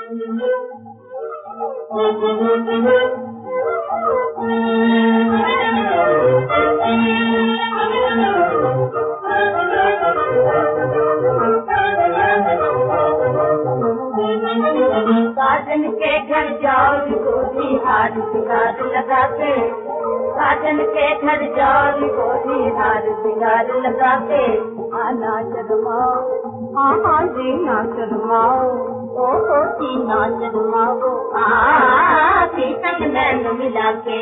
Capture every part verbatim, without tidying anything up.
साजन के घर जाओ गोरी हार सिंगार लगा के, साजन के घर जाओ गोरी हार सिंगार लगा के, आना शर्माओ हाँ जी ना शर्माओ, ओ हो जी ना शर्माओ, आ की संग नैन मिला के।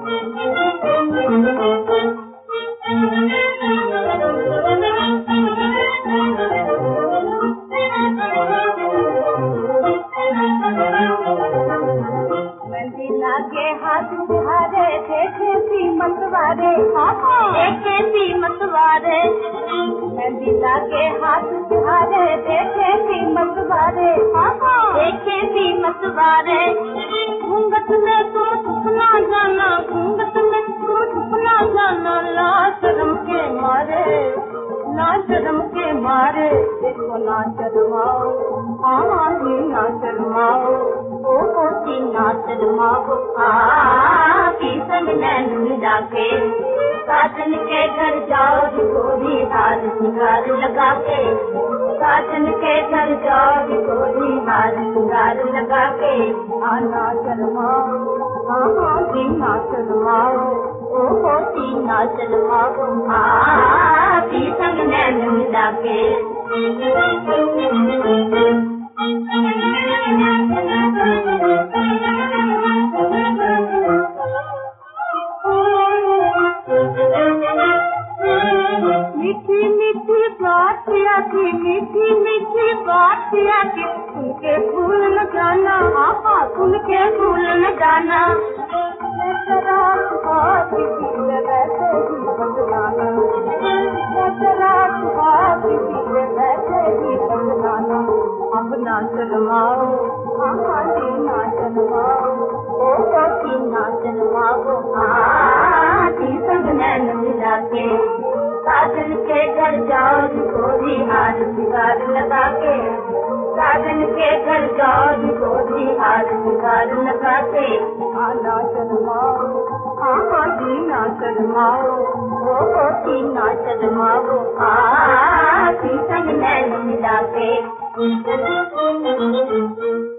के हाथ तुम्हारे देखे सी मतवारे, देखे सी मतवारे, दिला के हाथ तुम्हारे देखे सी मतवारे, देखे सी मतवारे, घूंघट में तुम छुपना जाना, घूंघट में तुम छुपना जाना, ला शर्म के मारे, ना शर्म के मारे, देखो ना शर्माओ हाँ जी ना शर्माओ, ओ होती ना शर्माओ, आ की संग नैन मिला के, साजन के घर जाओ गोरी हार सिंगार लगा के, साजन के घर जाओ गोरी हार सिंगार लगा के, आना शर्माओ हाँ जी ना शर्माओ, ओ होती ना शर्माओ, आ की संग नैन मिला के। मीठी मीठी बात आती, मीठी मीठी बात आती, उनके फूल न जाना, आपा उनके फूल न जाना, तेरा सुहाग किसी से वैसे ही बदलाना, तेरा सुहाग किसी से वैसे ही बदलाना, अब ना शर्माओ हाँ जी ना शर्माओ, ओ होती ना शर्माओ, आ की संग नैन मिला के, साजन के घर जाओ गोरी हार सिंगार लगा के, साजन के घर जाओ गोरी हार सिंगार लगा के, आना शर्माओ हाँ जी ना शर्माओ, ओ होती ना शर्माओ, आ की संग नैन मिला के।